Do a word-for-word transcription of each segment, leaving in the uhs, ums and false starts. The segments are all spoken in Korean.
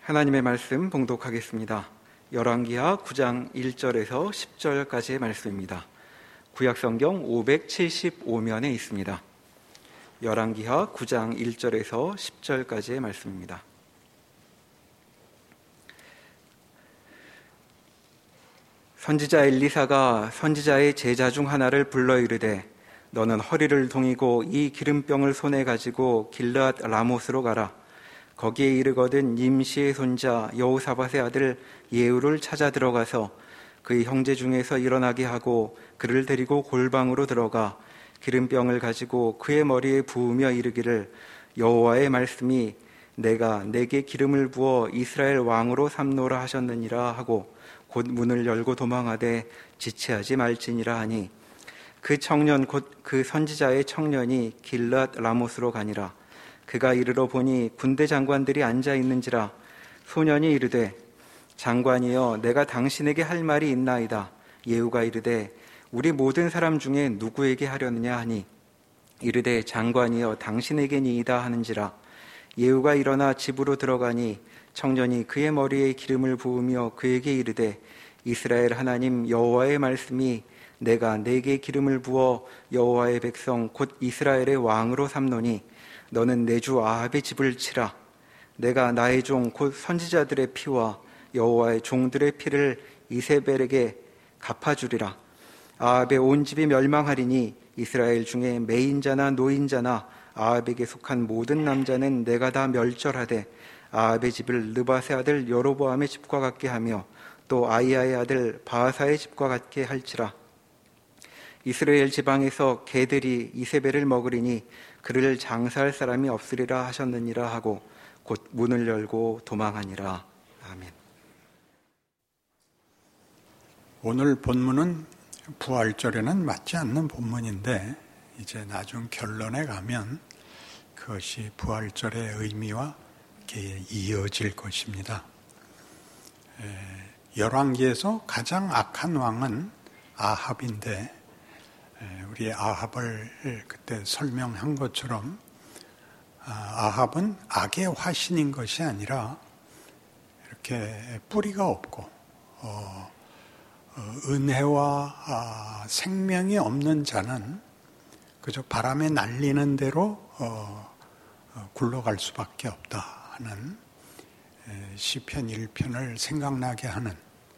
하나님의 말씀 봉독하겠습니다. 열왕기하 구 장 일 절에서 십 절까지의 말씀입니다. 구약성경 오백칠십오 면에 있습니다. 열왕기하 구 장 일 절에서 십 절까지의 말씀입니다. 선지자 엘리사가 선지자의 제자 중 하나를 불러 이르되 너는 허리를 동이고 이 기름병을 손에 가지고 길르앗 라못으로 가라. 거기에 이르거든 nim시의 손자 여호사밧의 아들 예후를 찾아 들어가서 그의 형제 중에서 일어나게 하고 그를 데리고 골방으로 들어가 기름병을 가지고 그의 머리에 부으며 이르기를 여호와의 말씀이 내가 내게 기름을 부어 이스라엘 왕으로 삼노라 하셨느니라 하고 곧 문을 열고 도망하되 지체하지 말지니라 하니 그 청년 곧 그 선지자의 청년이 길르앗 라못으로 가니라. 그가 이르러 보니 군대 장관들이 앉아 있는지라. 소년이 이르되 장관이여 내가 당신에게 할 말이 있나이다. 예후가 이르되 우리 모든 사람 중에 누구에게 하려느냐 하니 이르되 장관이여 당신에게니이다 하는지라. 예후가 일어나 집으로 들어가니 청년이 그의 머리에 기름을 부으며 그에게 이르되 이스라엘 하나님 여호와의 말씀이 내가 내게 기름을 부어 여호와의 백성 곧 이스라엘의 왕으로 삼노니 너는 내 주 아합의 집을 치라. 내가 나의 종 곧 선지자들의 피와 여호와의 종들의 피를 이세벨에게 갚아주리라. 아합의 온 집이 멸망하리니 이스라엘 중에 매인자나 노인자나 아합에게 속한 모든 남자는 내가 다 멸절하되 아합의 집을 느밧의 아들 여로보암의 집과 같게 하며 또 아이야의 아들 바하사의 집과 같게 할지라. 이스라엘 지방에서 개들이 이세벨을 먹으리니 그를 장사할 사람이 없으리라 하셨느니라 하고 곧 문을 열고 도망하니라. 아멘. 오늘 본문은 부활절에는 맞지 않는 본문인데 이제 나중 결론에 가면 그것이 부활절의 의미와 이어질 것입니다. 열왕기에서 가장 악한 왕은 아합인데 우리 아합을 그때 설명한 것처럼 아합은 악의 화신인 것이 아니라 이렇게 뿌리가 없고 어, 은혜와 아, 생명이 없는 자는 그저 바람에 날리는 대로 어, 어, 굴러갈 수밖에 없다 하는 시편 일 편을 생각나게 하는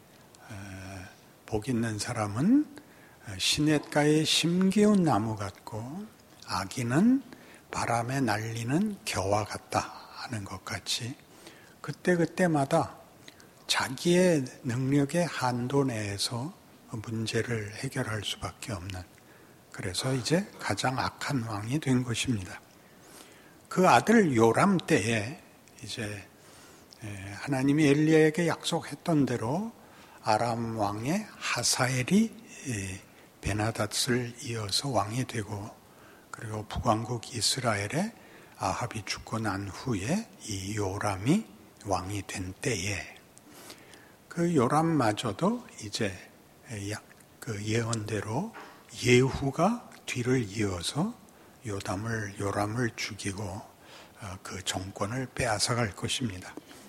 복 있는 사람은 시냇가에 심기운 나무 같고 악인은 바람에 날리는 겨와 같다 하는 것 같이 그때그때마다 자기의 능력의 한도 내에서 문제를 해결할 수밖에 없는, 그래서 이제 가장 악한 왕이 된 것입니다. 그 아들 요람 때에 이제 하나님이 엘리야에게 약속했던 대로 아람 왕의 하사엘이 베나닷을 이어서 왕이 되고, 그리고 북왕국 이스라엘에 아합이 죽고 난 후에 이 요람이 왕이 된 때에 그 요람마저도 이제 그 예언대로 예후가 뒤를 이어서 요담을 요람을 죽이고 그 정권을 빼앗아갈 것입니다.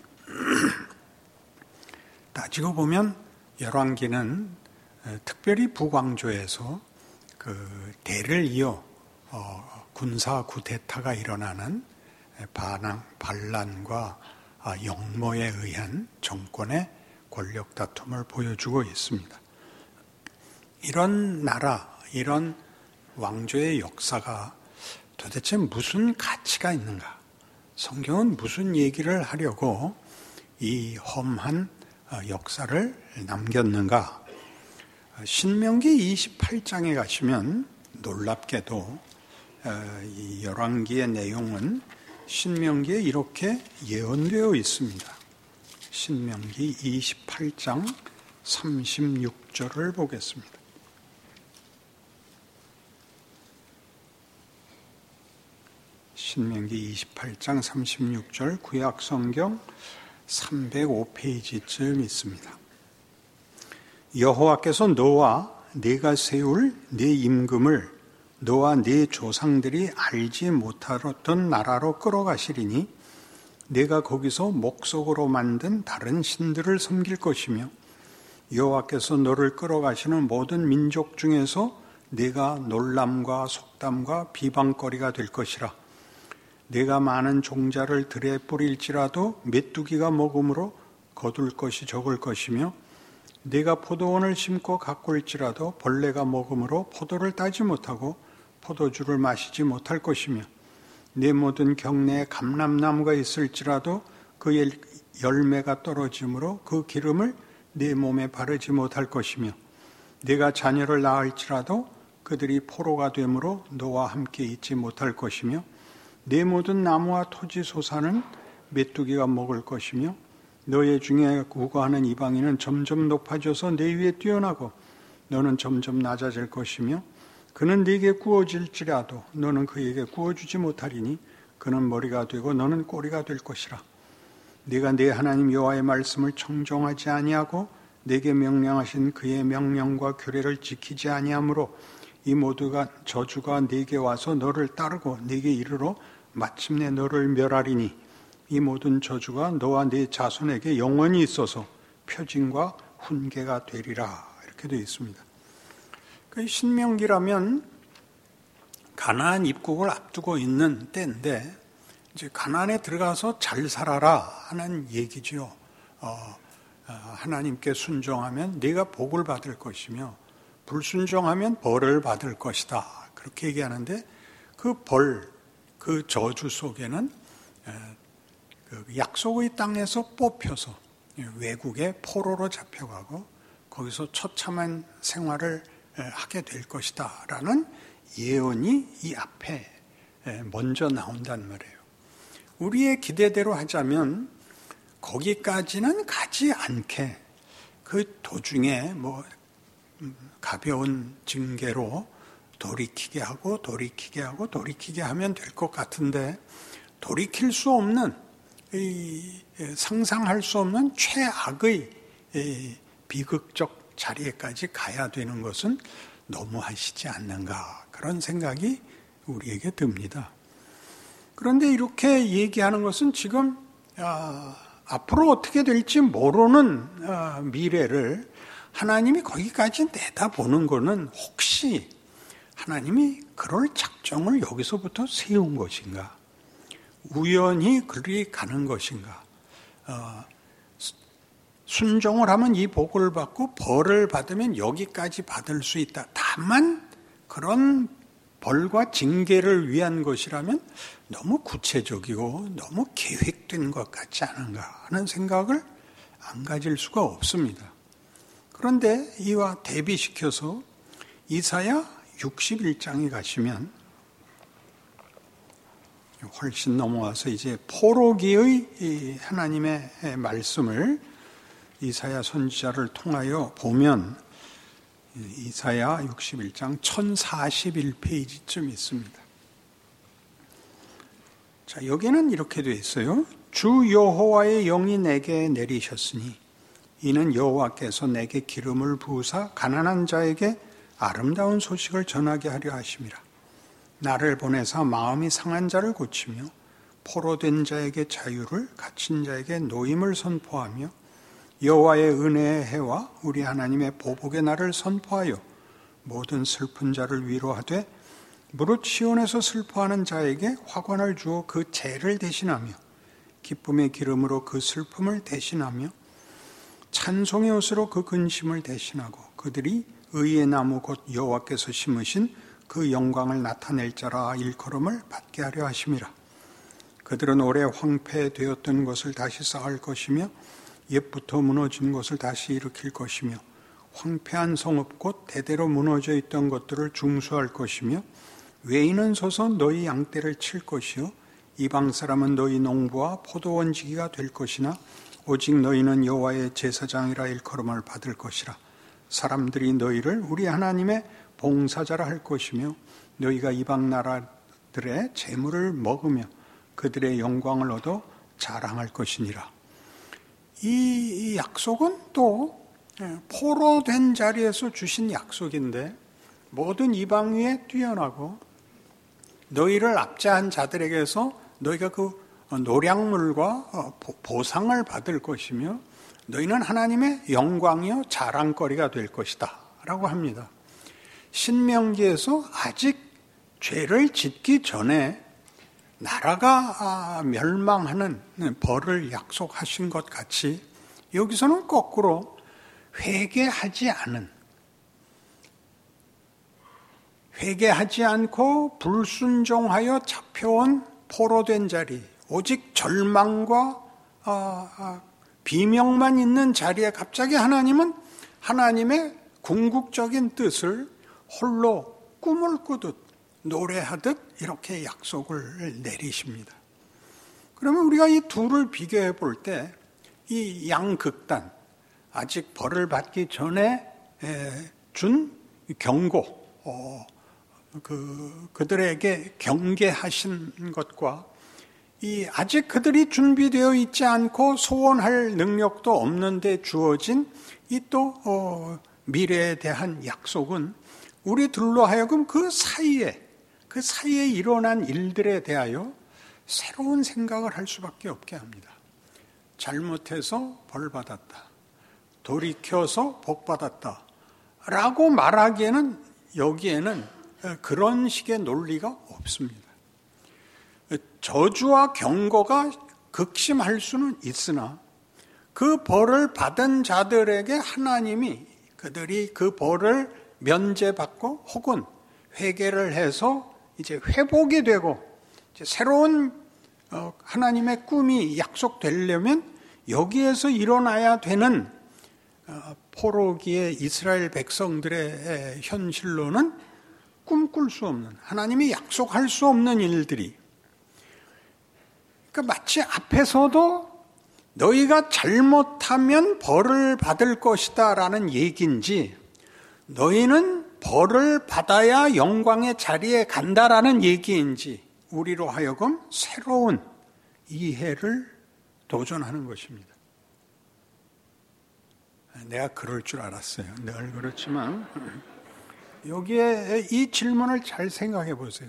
따지고 보면 열왕기는 특별히 북왕조에서 그 대를 이어 어, 군사 구데타가 일어나는 반항, 반란과 역모에 의한 정권의 권력 다툼을 보여주고 있습니다. 이런 나라, 이런 왕조의 역사가 도대체 무슨 가치가 있는가? 성경은 무슨 얘기를 하려고 이 험한 역사를 남겼는가? 신명기 이십팔 장에 가시면 놀랍게도 이 열왕기의 내용은 신명기에 이렇게 예언되어 있습니다. 신명기 이십팔 장 삼십육 절을 보겠습니다. 신명기 이십팔 장 삼십육 절 구약성경 삼백오 페이지쯤 있습니다. 여호와께서 너와 네가 세울 네 임금을 너와 네 조상들이 알지 못하던 나라로 끌어가시리니 내가 거기서 목석으로 만든 다른 신들을 섬길 것이며 여호와께서 너를 끌어가시는 모든 민족 중에서 내가 놀람과 속담과 비방거리가 될 것이라. 내가 많은 종자를 들에 뿌릴지라도 메뚜기가 먹음으로 거둘 것이 적을 것이며 내가 포도원을 심고 가꿀지라도 벌레가 먹음으로 포도를 따지 못하고 포도주를 마시지 못할 것이며 내 모든 경내에 감람나무가 있을지라도 그의 열매가 떨어지므로 그 기름을 내 몸에 바르지 못할 것이며 내가 자녀를 낳을지라도 그들이 포로가 되므로 너와 함께 있지 못할 것이며 내 모든 나무와 토지 소산은 메뚜기가 먹을 것이며 너의 중에 구거하는 이방인은 점점 높아져서 내 위에 뛰어나고 너는 점점 낮아질 것이며 그는 네게 구워질지라도 너는 그에게 구워주지 못하리니 그는 머리가 되고 너는 꼬리가 될 것이라. 네가 내 하나님 여호와의 말씀을 청종하지 아니하고 내게 명령하신 그의 명령과 규례를 지키지 아니하므로 이 모두가 저주가 네게 와서 너를 따르고 네게 이르러 마침내 너를 멸하리니 이 모든 저주가 너와 네 자손에게 영원히 있어서 표징과 훈계가 되리라. 이렇게 되어 있습니다. 신명기라면 가나안 입국을 앞두고 있는 때인데 이제 가나안에 들어가서 잘 살아라 하는 얘기죠. 어, 하나님께 순종하면 네가 복을 받을 것이며 불순종하면 벌을 받을 것이다. 그렇게 얘기하는데 그 벌, 그 저주 속에는 그 약속의 땅에서 뽑혀서 외국에 포로로 잡혀가고 거기서 처참한 생활을 하게 될 것이다 라는 예언이 이 앞에 먼저 나온단 말이에요. 우리의 기대대로 하자면 거기까지는 가지 않게 그 도중에 뭐 가벼운 징계로 돌이키게 하고 돌이키게 하고 돌이키게 하면 될 것 같은데 돌이킬 수 없는 이 상상할 수 없는 최악의 비극적 자리에까지 가야 되는 것은 너무하시지 않는가 그런 생각이 우리에게 듭니다. 그런데 이렇게 얘기하는 것은 지금 아, 앞으로 어떻게 될지 모르는 아, 미래를 하나님이 거기까지 내다보는 것은 혹시 하나님이 그럴 작정을 여기서부터 세운 것인가? 우연히 그리 가는 것인가? 어, 순종을 하면 이 복을 받고 벌을 받으면 여기까지 받을 수 있다. 다만 그런 벌과 징계를 위한 것이라면 너무 구체적이고 너무 계획된 것 같지 않은가 하는 생각을 안 가질 수가 없습니다. 그런데 이와 대비시켜서 이사야 육십일 장에 가시면 훨씬 넘어와서 이제 포로기의 하나님의 말씀을 이사야 선지자를 통하여 보면 이사야 육십일 장 천사십일 페이지쯤 있습니다. 자, 여기는 이렇게 되어 있어요. 주 여호와의 영이 내게 내리셨으니 이는 여호와께서 내게 기름을 부으사 가난한 자에게 아름다운 소식을 전하게 하려 하심이라. 나를 보내사 마음이 상한 자를 고치며 포로된 자에게 자유를 갇힌 자에게 노임을 선포하며 여호와의 은혜의 해와 우리 하나님의 보복의 날을 선포하여 모든 슬픈 자를 위로하되 무릇 시온에서 슬퍼하는 자에게 화관을 주어 그 죄를 대신하며 기쁨의 기름으로 그 슬픔을 대신하며 찬송의 옷으로 그 근심을 대신하고 그들이 의의 나무 곧 여호와께서 심으신 그 영광을 나타낼 자라 일컬음을 받게 하려 하심이라. 그들은 오래 황폐되었던 것을 다시 쌓을 것이며 옛부터 무너진 것을 다시 일으킬 것이며 황폐한 성읍 곧 대대로 무너져 있던 것들을 중수할 것이며 외인은 서서 너희 양떼를 칠 것이요 이방 사람은 너희 농부와 포도원 지기가 될 것이나 오직 너희는 여호와의 제사장이라 일컬음을 받을 것이라. 사람들이 너희를 우리 하나님의 봉사자라 할 것이며 너희가 이방 나라들의 재물을 먹으며 그들의 영광을 얻어 자랑할 것이니라. 이, 이 약속은 또 포로된 자리에서 주신 약속인데 모든 이방 위에 뛰어나고 너희를 압제한 자들에게서 너희가 그 노량물과 보상을 받을 것이며 너희는 하나님의 영광이요 자랑거리가 될 것이다 라고 합니다. 신명기에서 아직 죄를 짓기 전에 나라가 멸망하는 벌을 약속하신 것 같이 여기서는 거꾸로 회개하지 않은, 회개하지 않고 불순종하여 잡혀온 포로된 자리, 오직 절망과 비명만 있는 자리에 갑자기 하나님은 하나님의 궁극적인 뜻을 홀로 꿈을 꾸듯 노래하듯 이렇게 약속을 내리십니다. 그러면 우리가 이 둘을 비교해 볼 때 이 양극단, 아직 벌을 받기 전에 준 경고, 어, 그, 그들에게 경계하신 것과 이 아직 그들이 준비되어 있지 않고 소원할 능력도 없는데 주어진 이 또 어, 미래에 대한 약속은 우리들로 하여금 그 사이에 그 사이에 일어난 일들에 대하여 새로운 생각을 할 수밖에 없게 합니다. 잘못해서 벌 받았다, 돌이켜서 복 받았다 라고 말하기에는 여기에는 그런 식의 논리가 없습니다. 저주와 경고가 극심할 수는 있으나 그 벌을 받은 자들에게 하나님이 그들이 그 벌을 면제받고 혹은 회개를 해서 이제 회복이 되고 이제 새로운 하나님의 꿈이 약속되려면 여기에서 일어나야 되는 포로기의 이스라엘 백성들의 현실로는 꿈꿀 수 없는, 하나님이 약속할 수 없는 일들이, 그러니까 마치 앞에서도 너희가 잘못하면 벌을 받을 것이다 라는 얘기인지 너희는 벌을 받아야 영광의 자리에 간다라는 얘기인지 우리로 하여금 새로운 이해를 도전하는 것입니다. 내가 그럴 줄 알았어요. 늘 그렇지만 여기에 이 질문을 잘 생각해 보세요.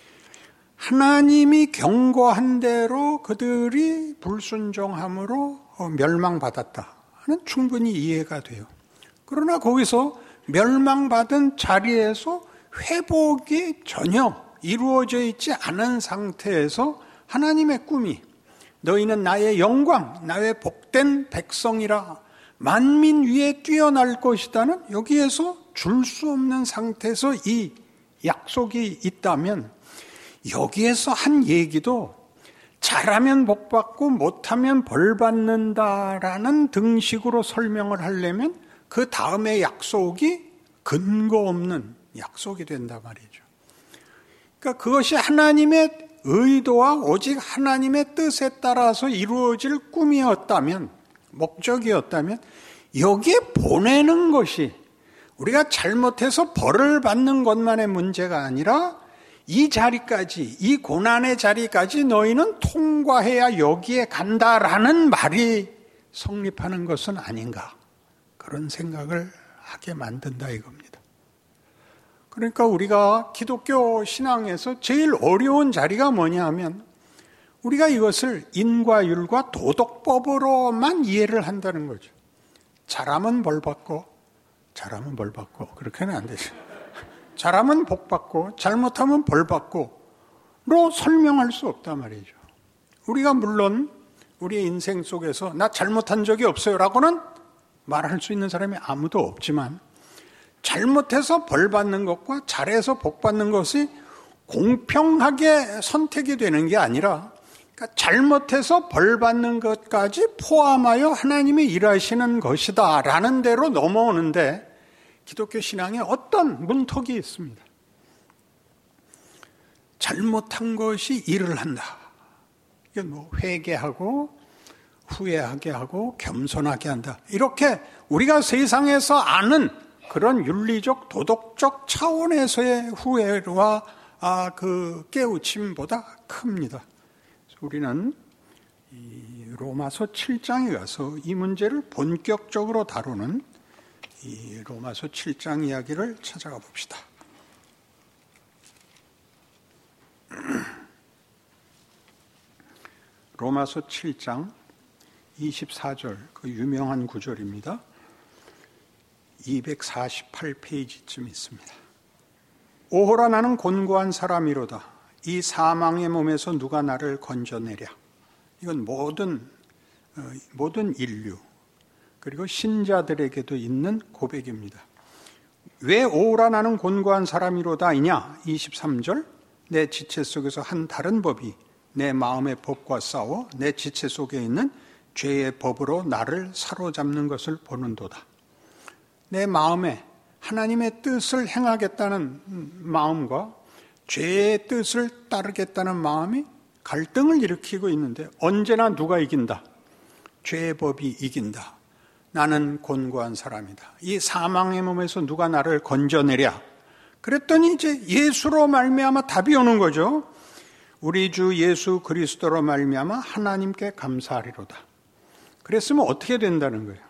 하나님이 경고한 대로 그들이 불순종함으로 멸망받았다 하는 충분히 이해가 돼요. 그러나 거기서 멸망받은 자리에서 회복이 전혀 이루어져 있지 않은 상태에서 하나님의 꿈이 너희는 나의 영광, 나의 복된 백성이라 만민 위에 뛰어날 것이다는 여기에서 줄 수 없는 상태에서 이 약속이 있다면 여기에서 한 얘기도 잘하면 복 받고 못하면 벌 받는다라는 등식으로 설명을 하려면 그 다음에 약속이 근거 없는 약속이 된단 말이죠. 그러니까 그것이 하나님의 의도와 오직 하나님의 뜻에 따라서 이루어질 꿈이었다면, 목적이었다면 여기에 보내는 것이 우리가 잘못해서 벌을 받는 것만의 문제가 아니라 이 자리까지, 이 고난의 자리까지 너희는 통과해야 여기에 간다라는 말이 성립하는 것은 아닌가, 그런 생각을 하게 만든다 이겁니다. 그러니까 우리가 기독교 신앙에서 제일 어려운 자리가 뭐냐 하면 우리가 이것을 인과율과 도덕법으로만 이해를 한다는 거죠. 잘하면 벌 받고 잘하면 벌 받고 그렇게는 안 되죠. 잘하면 복 받고 잘못하면 벌 받고로 설명할 수 없단 말이죠. 우리가 물론 우리의 인생 속에서 나 잘못한 적이 없어요 라고는 말할 수 있는 사람이 아무도 없지만 잘못해서 벌 받는 것과 잘해서 복 받는 것이 공평하게 선택이 되는 게 아니라 그러니까 잘못해서 벌 받는 것까지 포함하여 하나님이 일하시는 것이다 라는 대로 넘어오는데 기독교 신앙에 어떤 문턱이 있습니다. 잘못한 것이 일을 한다. 이건 뭐 회개하고 후회하게 하고 겸손하게 한다. 이렇게 우리가 세상에서 아는 그런 윤리적 도덕적 차원에서의 후회와 아, 그 깨우침보다 큽니다. 그래서 우리는 이 로마서 칠 장에 가서 이 문제를 본격적으로 다루는 이 로마서 칠 장 이야기를 찾아가 봅시다. 로마서 칠 장 이십사 절, 그 유명한 구절입니다. 이백사십팔 페이지쯤 있습니다. 오호라 나는 곤고한 사람이로다. 이 사망의 몸에서 누가 나를 건져내랴. 이건 모든 모든 인류 그리고 신자들에게도 있는 고백입니다. 왜 오호라 나는 곤고한 사람이로다 이냐? 이십삼 절, 내 지체 속에서 한 다른 법이 내 마음의 법과 싸워 내 지체 속에 있는 죄의 법으로 나를 사로잡는 것을 보는도다. 내 마음에 하나님의 뜻을 행하겠다는 마음과 죄의 뜻을 따르겠다는 마음이 갈등을 일으키고 있는데 언제나 누가 이긴다? 죄의 법이 이긴다. 나는 곤고한 사람이다. 이 사망의 몸에서 누가 나를 건져내랴. 그랬더니 이제 예수로 말미암아 답이 오는 거죠. 우리 주 예수 그리스도로 말미암아 하나님께 감사하리로다. 그랬으면 어떻게 된다는 거예요?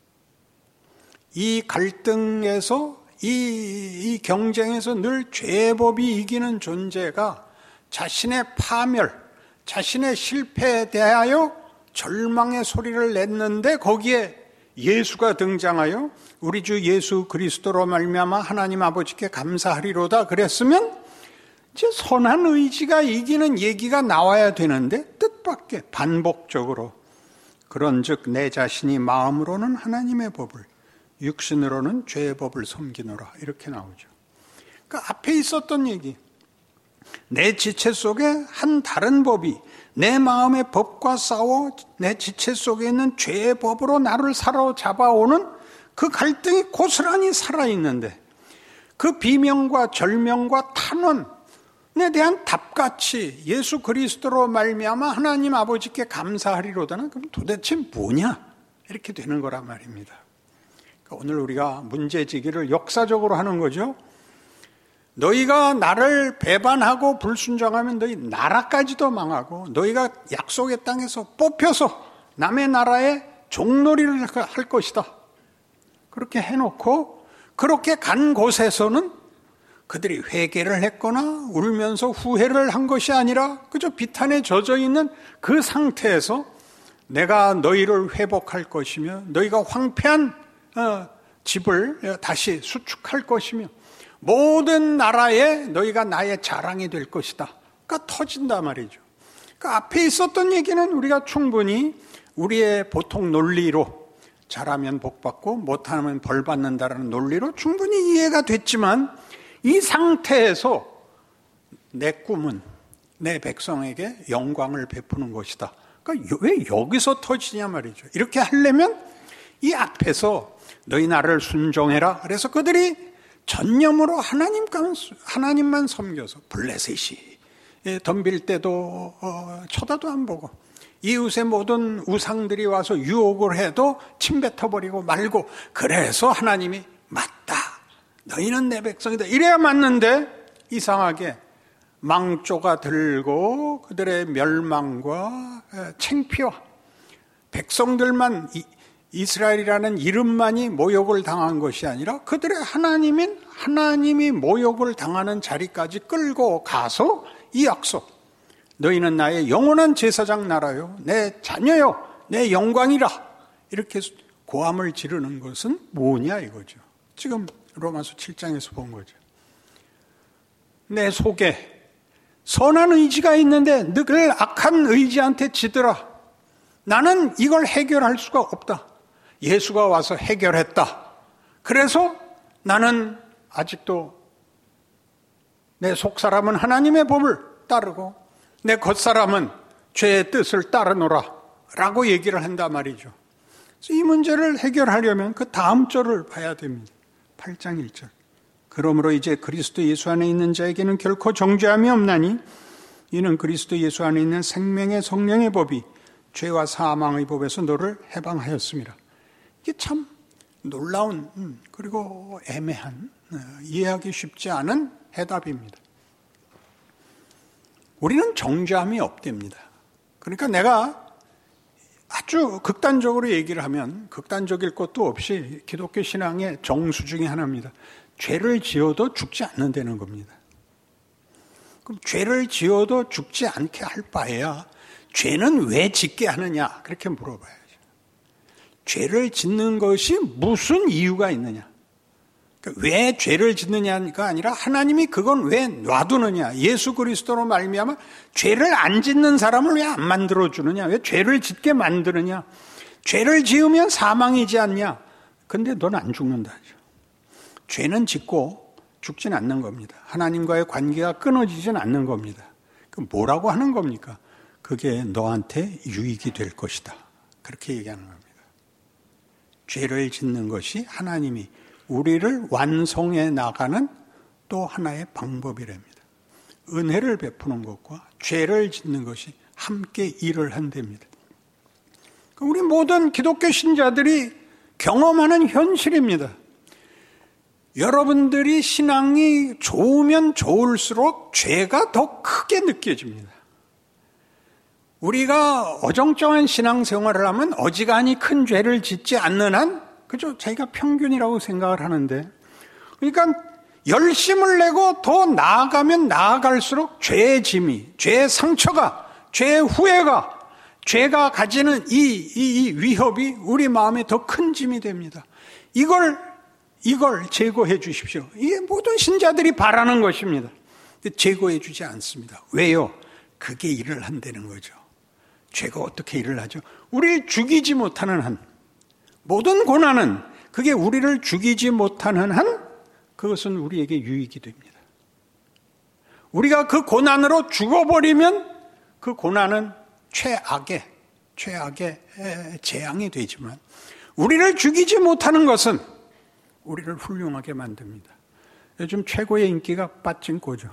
이 갈등에서 이, 이 경쟁에서 늘 죄의 법이 이기는 존재가 자신의 파멸, 자신의 실패에 대하여 절망의 소리를 냈는데 거기에 예수가 등장하여 우리 주 예수 그리스도로 말미암아 하나님 아버지께 감사하리로다 그랬으면 이제 선한 의지가 이기는 얘기가 나와야 되는데 뜻밖의 반복적으로 그런즉 내 자신이 마음으로는 하나님의 법을 육신으로는 죄의 법을 섬기노라 이렇게 나오죠. 그러니까 앞에 있었던 얘기, 내 지체 속에 한 다른 법이 내 마음의 법과 싸워 내 지체 속에 있는 죄의 법으로 나를 사로잡아오는 그 갈등이 고스란히 살아있는데 그 비명과 절명과 탄원에 대한 답같이 예수 그리스도로 말미암아 하나님 아버지께 감사하리로다는 그럼 도대체 뭐냐? 이렇게 되는 거란 말입니다. 그러니까 오늘 우리가 문제제기를 역사적으로 하는 거죠. 너희가 나를 배반하고 불순종하면 너희 나라까지도 망하고 너희가 약속의 땅에서 뽑혀서 남의 나라에 종놀이를 할 것이다. 그렇게 해놓고 그렇게 간 곳에서는 그들이 회개를 했거나 울면서 후회를 한 것이 아니라 그저 비탄에 젖어 있는 그 상태에서 내가 너희를 회복할 것이며 너희가 황폐한 집을 다시 수축할 것이며 모든 나라에 너희가 나의 자랑이 될 것이다. 그러니까 터진단 말이죠. 그러니까 앞에 있었던 얘기는 우리가 충분히 우리의 보통 논리로 잘하면 복받고 못하면 벌받는다라는 논리로 충분히 이해가 됐지만 이 상태에서 내 꿈은 내 백성에게 영광을 베푸는 것이다. 그러니까 왜 여기서 터지냐 말이죠. 이렇게 하려면 이 앞에서 너희 나를 순종해라. 그래서 그들이 전념으로 하나님만, 하나님만 섬겨서 블레셋이 덤빌 때도 어, 쳐다도 안 보고 이웃의 모든 우상들이 와서 유혹을 해도 침뱉어버리고 말고 그래서 하나님이 맞다. 너희는 내 백성이다. 이래야 맞는데 이상하게 망조가 들고 그들의 멸망과 창피와 백성들만 이, 이스라엘이라는 이름만이 모욕을 당한 것이 아니라 그들의 하나님인 하나님이 모욕을 당하는 자리까지 끌고 가서 이 약속, 너희는 나의 영원한 제사장 나라요, 내 자녀요, 내 영광이라 이렇게 고함을 지르는 것은 뭐냐 이거죠. 지금 로마서 칠 장에서 본 거죠. 내 속에 선한 의지가 있는데 늘 악한 의지한테 지더라. 나는 이걸 해결할 수가 없다. 예수가 와서 해결했다. 그래서 나는 아직도 내 속사람은 하나님의 법을 따르고 내 겉사람은 죄의 뜻을 따르노라 라고 얘기를 한단 말이죠. 그래서 이 문제를 해결하려면 그 다음 절을 봐야 됩니다. 팔 장 일 절. 그러므로 이제 그리스도 예수 안에 있는 자에게는 결코 정죄함이 없나니 이는 그리스도 예수 안에 있는 생명의 성령의 법이 죄와 사망의 법에서 너를 해방하였습니다. 이게 참 놀라운 그리고 애매한 이해하기 쉽지 않은 해답입니다. 우리는 정죄함이 없답니다. 그러니까 내가 아주 극단적으로 얘기를 하면 극단적일 것도 없이 기독교 신앙의 정수 중에 하나입니다. 죄를 지어도 죽지 않는다는 겁니다. 그럼 죄를 지어도 죽지 않게 할 바에야 죄는 왜 짓게 하느냐? 그렇게 물어봐야죠. 죄를 짓는 것이 무슨 이유가 있느냐? 그러니까 왜 죄를 짓느냐가 아니라 하나님이 그건 왜 놔두느냐? 예수 그리스도로 말미암아 죄를 안 짓는 사람을 왜 안 만들어주느냐? 왜 죄를 짓게 만드느냐? 죄를 지으면 사망이지 않냐? 근데 넌 안 죽는다. 죄는 짓고 죽진 않는 겁니다. 하나님과의 관계가 끊어지진 않는 겁니다. 그 뭐라고 하는 겁니까? 그게 너한테 유익이 될 것이다. 그렇게 얘기하는 겁니다. 죄를 짓는 것이 하나님이 우리를 완성해 나가는 또 하나의 방법이랍니다. 은혜를 베푸는 것과 죄를 짓는 것이 함께 일을 한답니다. 우리 모든 기독교 신자들이 경험하는 현실입니다. 여러분들이 신앙이 좋으면 좋을수록 죄가 더 크게 느껴집니다. 우리가 어정쩡한 신앙생활을 하면 어지간히 큰 죄를 짓지 않는 한 그저 자기가 평균이라고 생각을 하는데, 그러니까 열심을 내고 더 나아가면 나아갈수록 죄의 짐이, 죄의 상처가, 죄의 후회가, 죄가 가지는 이, 이, 이 위협이 우리 마음에 더 큰 짐이 됩니다. 이걸 이걸 제거해 주십시오. 이게 모든 신자들이 바라는 것입니다. 근데 제거해 주지 않습니다. 왜요? 그게 일을 한다는 거죠. 죄가 어떻게 일을 하죠? 우리를 죽이지 못하는 한, 모든 고난은 그게 우리를 죽이지 못하는 한 그것은 우리에게 유익이 됩니다. 우리가 그 고난으로 죽어버리면 그 고난은 최악의 최악의 재앙이 되지만, 우리를 죽이지 못하는 것은 우리를 훌륭하게 만듭니다. 요즘 최고의 인기가 빠찡코죠.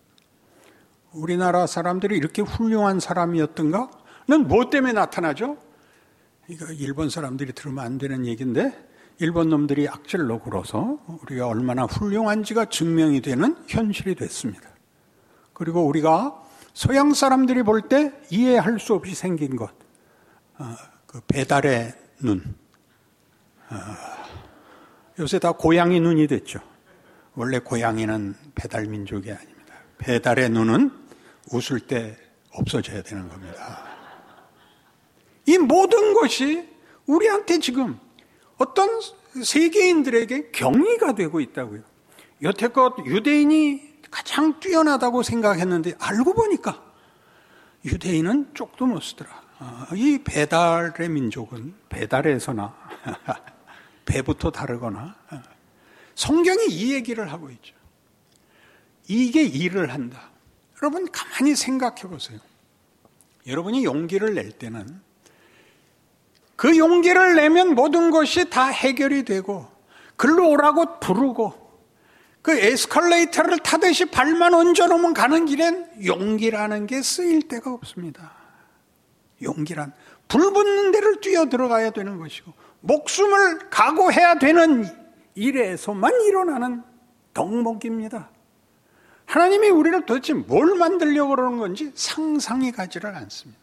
우리나라 사람들이 이렇게 훌륭한 사람이었던가? 는 뭐 때문에 나타나죠? 이거 일본 사람들이 들으면 안 되는 얘기인데, 일본 놈들이 악질로 굴어서 우리가 얼마나 훌륭한지가 증명이 되는 현실이 됐습니다. 그리고 우리가 서양 사람들이 볼 때 이해할 수 없이 생긴 것, 어, 그 배달의 눈, 어, 요새 다 고양이 눈이 됐죠. 원래 고양이는 배달 민족이 아닙니다. 배달의 눈은 웃을 때 없어져야 되는 겁니다. 이 모든 것이 우리한테 지금 어떤 세계인들에게 경이가 되고 있다고요. 여태껏 유대인이 가장 뛰어나다고 생각했는데 알고 보니까 유대인은 쪽도 못 쓰더라. 이 배달의 민족은 배달에서나 배부터 다르거나, 성경이 이 얘기를 하고 있죠. 이게 일을 한다. 여러분 가만히 생각해 보세요. 여러분이 용기를 낼 때는 그 용기를 내면 모든 것이 다 해결이 되고, 글로 오라고 부르고, 그 에스컬레이터를 타듯이 발만 얹어놓으면 가는 길엔 용기라는 게 쓰일 데가 없습니다. 용기란 불 붙는 데를 뛰어 들어가야 되는 것이고, 목숨을 각오해야 되는 일에서만 일어나는 덕목입니다. 하나님이 우리를 도대체 뭘 만들려고 그러는 건지 상상이 가지를 않습니다.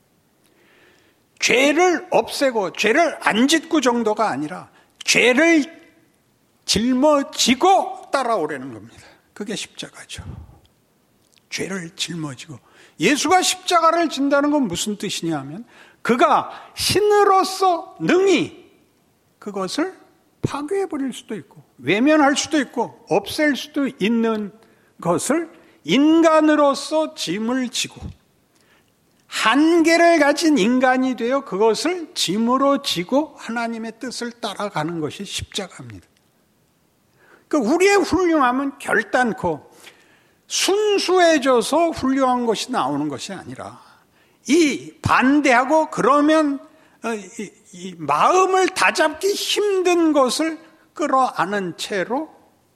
죄를 없애고 죄를 안 짓고 정도가 아니라 죄를 짊어지고 따라오려는 겁니다. 그게 십자가죠. 죄를 짊어지고. 예수가 십자가를 진다는 건 무슨 뜻이냐 하면, 그가 신으로서 능히 그것을 파괴해버릴 수도 있고 외면할 수도 있고 없앨 수도 있는 것을 인간으로서 짐을 지고, 한계를 가진 인간이 되어 그것을 짐으로 지고 하나님의 뜻을 따라가는 것이 십자가입니다. 그러니까 우리의 훌륭함은 결단코 순수해져서 훌륭한 것이 나오는 것이 아니라, 이 반대하고 그러면 이, 이 마음을 다잡기 힘든 것을 끌어안은 채로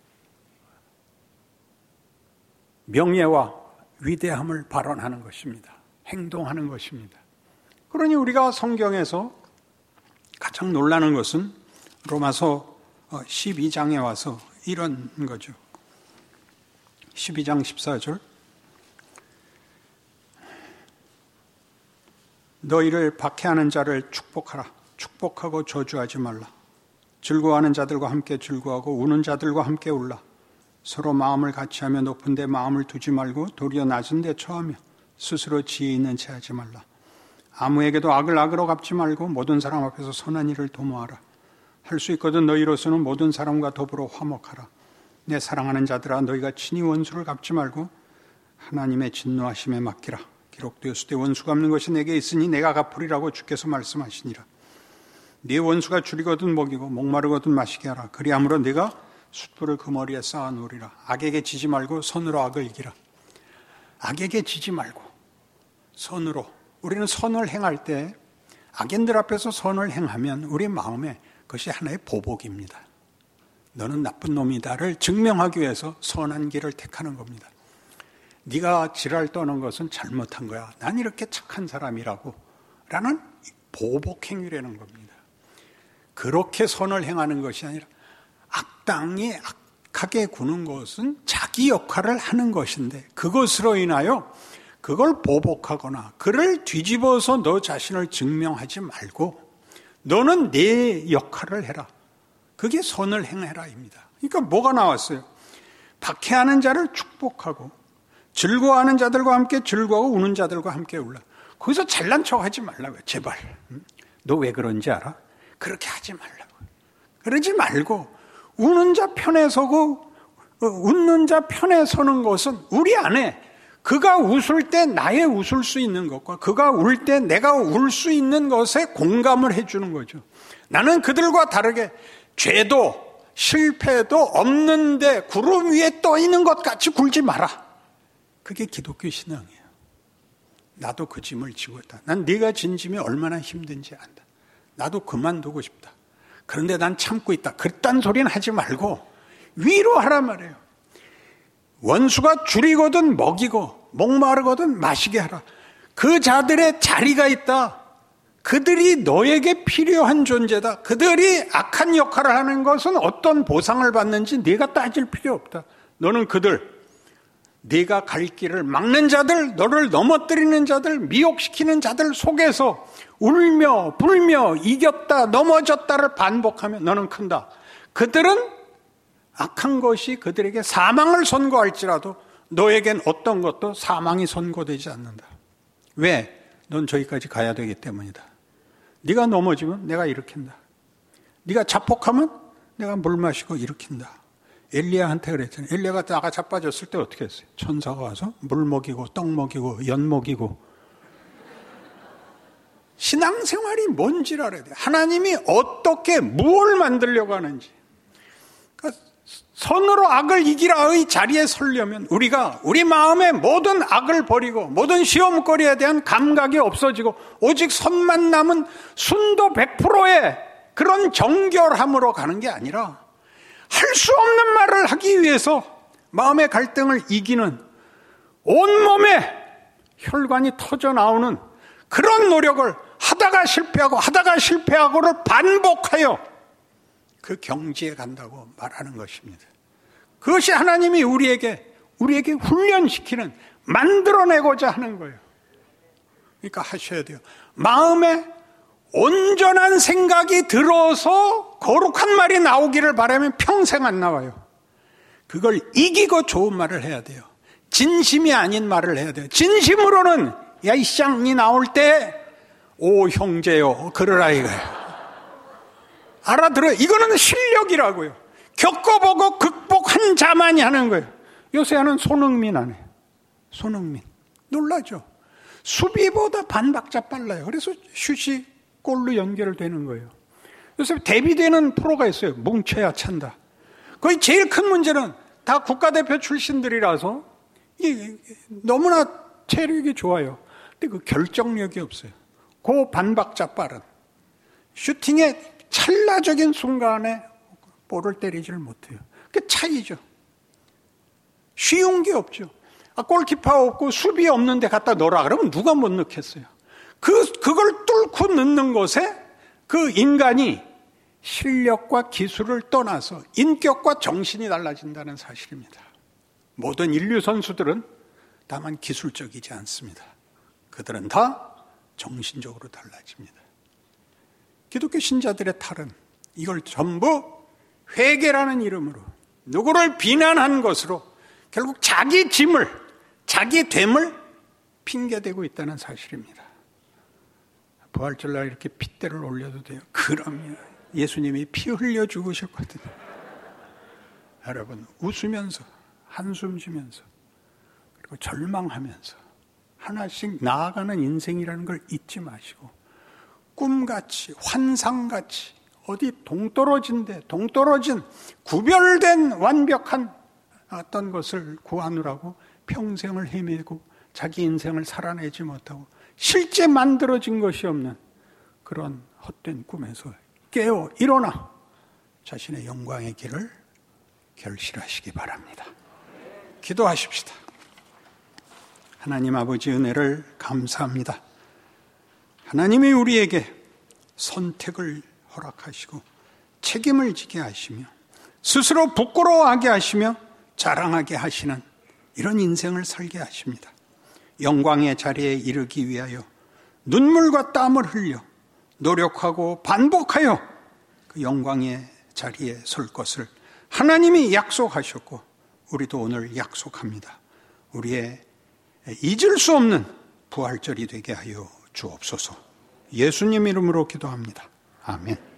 명예와 위대함을 발언하는 것입니다. 행동하는 것입니다. 그러니 우리가 성경에서 가장 놀라는 것은 로마서 십이 장에 와서 이런 거죠. 십이 장 십사 절. 너희를 박해하는 자를 축복하라. 축복하고 저주하지 말라. 즐거워하는 자들과 함께 즐거워하고 우는 자들과 함께 울라. 서로 마음을 같이하며 높은 데 마음을 두지 말고 도리어 낮은 데 처하며 스스로 지혜 있는 채 하지 말라. 아무에게도 악을 악으로 갚지 말고 모든 사람 앞에서 선한 일을 도모하라. 할 수 있거든 너희로서는 모든 사람과 더불어 화목하라. 내 사랑하는 자들아, 너희가 친히 원수를 갚지 말고 하나님의 진노하심에 맡기라. 기록되었으되 원수 갚는 것이 내게 있으니 내가 갚으리라고 주께서 말씀하시니라. 네 원수가 줄이거든 먹이고 목마르거든 마시게 하라. 그리함으로 네가 숯불을 그 머리에 쌓아 놓으리라. 악에게 지지 말고 선으로 악을 이기라. 악에게 지지 말고 선으로. 우리는 선을 행할 때 악인들 앞에서 선을 행하면 우리 마음에 그것이 하나의 보복입니다. 너는 나쁜 놈이다를 증명하기 위해서 선한 길을 택하는 겁니다. 네가 지랄 떠는 것은 잘못한 거야. 난 이렇게 착한 사람이라고 라는 보복 행위라는 겁니다. 그렇게 선을 행하는 것이 아니라 악당이 악하게 구는 것은 자기 역할을 하는 것인데 그것으로 인하여 그걸 보복하거나 그를 뒤집어서 너 자신을 증명하지 말고 너는 내 역할을 해라. 그게 선을 행해라입니다. 그러니까 뭐가 나왔어요? 박해하는 자를 축복하고 즐거워하는 자들과 함께 즐거워하고 우는 자들과 함께 울라. 거기서 잘난 척 하지 말라고요. 제발. 너 왜 그런지 알아? 그렇게 하지 말라고. 그러지 말고 우는 자 편에 서고 웃는 자 편에 서는 것은 우리 안에 그가 웃을 때 나의 웃을 수 있는 것과 그가 울 때 내가 울 수 있는 것에 공감을 해주는 거죠. 나는 그들과 다르게 죄도 실패도 없는데 구름 위에 떠 있는 것 같이 굴지 마라. 그게 기독교 신앙이에요. 나도 그 짐을 지고 있다. 난 네가 진 짐이 얼마나 힘든지 안다. 나도 그만두고 싶다. 그런데 난 참고 있다. 그딴 소리는 하지 말고 위로하란 말이에요. 원수가 줄이거든 먹이고 목마르거든 마시게 하라. 그 자들의 자리가 있다. 그들이 너에게 필요한 존재다. 그들이 악한 역할을 하는 것은 어떤 보상을 받는지 네가 따질 필요 없다. 너는 그들, 네가 갈 길을 막는 자들, 너를 넘어뜨리는 자들, 미혹시키는 자들 속에서 울며 불며 이겼다 넘어졌다를 반복하며 너는 큰다. 그들은 악한 것이 그들에게 사망을 선고할지라도 너에겐 어떤 것도 사망이 선고되지 않는다. 왜? 넌 저기까지 가야 되기 때문이다. 네가 넘어지면 내가 일으킨다. 네가 자폭하면 내가 물 마시고 일으킨다. 엘리야한테 그랬잖아요. 엘리야가 나가 자빠졌을 때 어떻게 했어요? 천사가 와서 물 먹이고 떡 먹이고 연 먹이고. 신앙생활이 뭔지를 알아야 돼요. 하나님이 어떻게 무엇을 만들려고 하는지. 그러니까 선으로 악을 이기라의 자리에 서려면 우리가 우리 마음의 모든 악을 버리고 모든 시험거리에 대한 감각이 없어지고 오직 선만 남은 순도 백 퍼센트의 그런 정결함으로 가는 게 아니라 할 수 없는 말을 하기 위해서 마음의 갈등을 이기는 온몸에 혈관이 터져 나오는 그런 노력을 하다가 실패하고 하다가 실패하고를 반복하여 그 경지에 간다고 말하는 것입니다. 그것이 하나님이 우리에게 우리에게 훈련시키는 만들어내고자 하는 거예요. 그러니까 하셔야 돼요. 마음에 온전한 생각이 들어서 거룩한 말이 나오기를 바라면 평생 안 나와요. 그걸 이기고 좋은 말을 해야 돼요. 진심이 아닌 말을 해야 돼요. 진심으로는 야 이 쌍이 나올 때 오 형제요 그러라 이거예요. 알아들어요. 이거는 실력이라고요. 겪어보고 극복한 자만이 하는 거예요. 요새 하는 손흥민 안 해요. 손흥민 놀라죠. 수비보다 반박자 빨라요. 그래서 슛이 골로 연결되는 거예요. 요새 데뷔되는 프로가 있어요. 뭉쳐야 찬다. 거의 제일 큰 문제는 다 국가대표 출신들이라서 이게 너무나 체력이 좋아요. 근데 그 결정력이 없어요. 그 반박자 빠른 슈팅의 찰나적인 순간에 볼을 때리지를 못해요. 그게 차이죠. 쉬운 게 없죠. 아, 골키퍼 없고 수비 없는데 갖다 넣어라 그러면 누가 못 넣겠어요. 그, 그걸 뚫고 넣는 것에 그 인간이 실력과 기술을 떠나서 인격과 정신이 달라진다는 사실입니다. 모든 인류 선수들은 다만 기술적이지 않습니다. 그들은 다 정신적으로 달라집니다. 기독교 신자들의 탈은 이걸 전부 회개라는 이름으로 누구를 비난한 것으로 결국 자기 짐을, 자기 됨을 핑계대고 있다는 사실입니다. 부활절날 이렇게 핏대를 올려도 돼요? 그럼요. 예수님이 피 흘려 죽으셨거든요. 여러분, 웃으면서, 한숨 쉬면서, 그리고 절망하면서 하나씩 나아가는 인생이라는 걸 잊지 마시고, 꿈같이, 환상같이, 어디 동떨어진데, 동떨어진, 구별된 완벽한 어떤 것을 구하느라고 평생을 헤매고 자기 인생을 살아내지 못하고 실제 만들어진 것이 없는 그런 헛된 꿈에서 깨어 일어나 자신의 영광의 길을 결실하시기 바랍니다. 기도하십시다. 하나님 아버지, 은혜를 감사합니다. 하나님이 우리에게 선택을 허락하시고 책임을 지게 하시며 스스로 부끄러워하게 하시며 자랑하게 하시는 이런 인생을 살게 하십니다. 영광의 자리에 이르기 위하여 눈물과 땀을 흘려 노력하고 반복하여 그 영광의 자리에 설 것을 하나님이 약속하셨고 우리도 오늘 약속합니다. 우리의 잊을 수 없는 부활절이 되게 하여 주옵소서. 예수님 이름으로 기도합니다. 아멘.